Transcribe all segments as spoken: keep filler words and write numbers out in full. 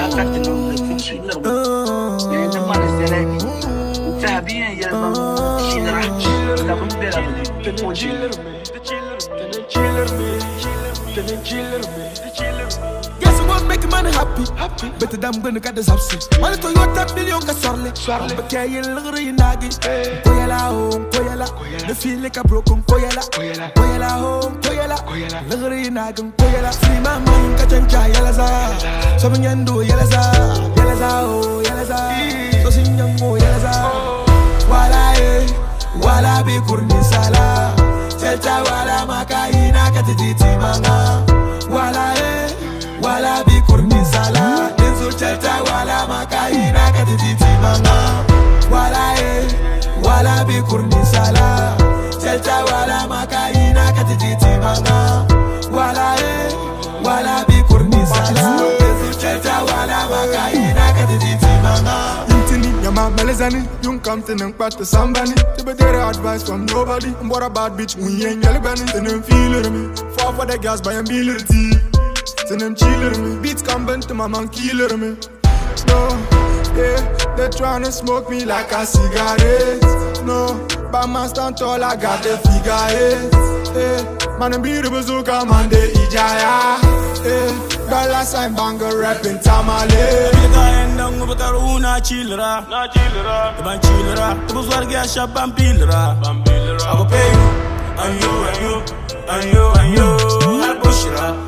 Guess what making money happy? Happy. Better than gonna get this upset. Money to your ten million ka sorle. Sorle. But yeah, you look really naggy. Koyala home, koyala. The feel like a broken koyala. Koyala home, koyala. Look really naggy, koyala. See my mind ka chancha yala sa. Sabi nyando yala sa, yala sa oh yala sa. So sinyango yala sa. Wala eh, wala bi kurni sala. Chelcha wala makaina katiti manga. Wala eh, wala bi kurni sala. Denzo chelcha wala makaina katiti manga. Wala eh, wala bi kurni sala. Chelcha wala makaina katiti manga. Wala eh, wala bi kurni sala. Denzo chelcha wala makaina katiti manga. Yama melezani, yung come to them part to somebody. To be there advice from nobody. And what about bitch, we ain't yellow bunny. Then them feel it me. Fall for the gas by a meal of tea. Then them chill me. Beats come bent to my man killer me. No, yeah, they tryna smoke me like a cigarette. No, by my stand tall, I got the figure eight. Yeah, man, I'm beautiful, so come on, the Ijaya. Yeah. Dollar sign banger rapping tamale. Nigga end up with a una chillera, na chillera, the ban chillera. The boss work ya shop bambillera, bambillera. I go pay you, and you and you, and you and you. I push it up.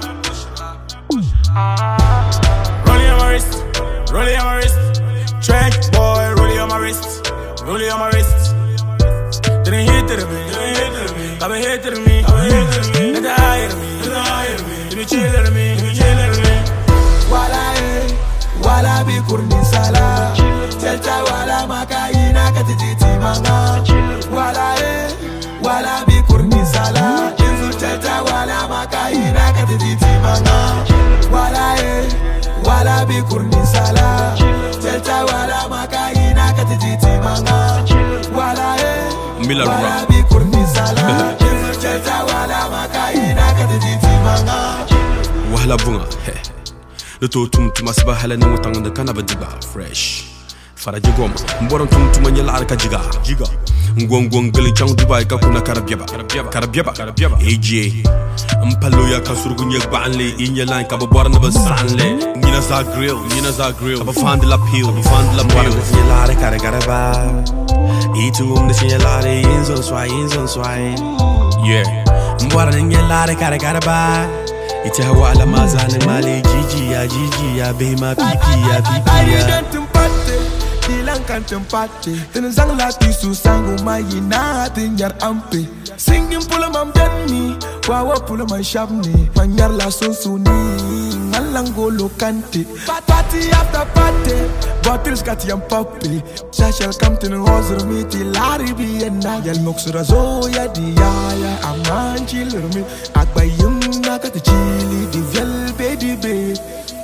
Rolling on my wrist, rolling on my wrist. Trench boy, rolling on my wrist, rolling on my wrist. Didn't hit to me, didn't hit to me. Come and hit to me, come and hit to me. Didn't hire me, didn't hire me. Didn't chill to me, didn't chill to me. Wala eh, wala bi kurni sala. Chelcha wala makaina katiti manga. Wala eh, wala bi kurni sala. Jinsu chelcha wala makaina katiti manga. Wala eh, wala bi kurni sala. Chelcha wala makaina katiti manga. Wala eh, wala bi kurni sala. Jinsu chelcha wala makaina katiti manga. Wahla bunga, he. The two tum to my sbahala no tang the canaba diga fresh. Farajigom, Boron tum to my yala jiga, jiga. Ngwong gully chang Dubai kakuna karabiaba, karabiaba, karabiaba, A J. Mpaluya kasurgunya banle, in your line kababorna basanle. Nina za grill, Nina za grill. Aba fan de la peel, aba fan de la peel. Yala karagaraba. Eat um the yala in so swai, in so swai. Yeah. Mbora yala karagaraba. Ita hawa ala mazani mali Gigi ya Gigi ya Bema pipi ya pipi ya Ari tempate, dilang kan tempate. Tenang lati susangu mayi na tinjar ampe. Singing pula mam denni, wawa pula man shabni. Manyar la sonsuni, ngalangolo kante. Party after party, bottles got yam poppy. Shashal come to the house me till Laribi and Nayal Moxura Zoya Diaya. Aman chiller me, Akbayum. Got the chili, the vel baby baby.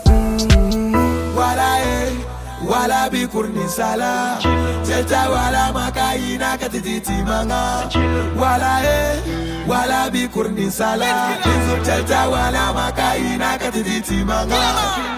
Wala eh, wala bi kurni sala. Chelcha wala makaina katiti manga. Wala eh, wala bi kurni sala. Chelcha wala makaina katiti manga.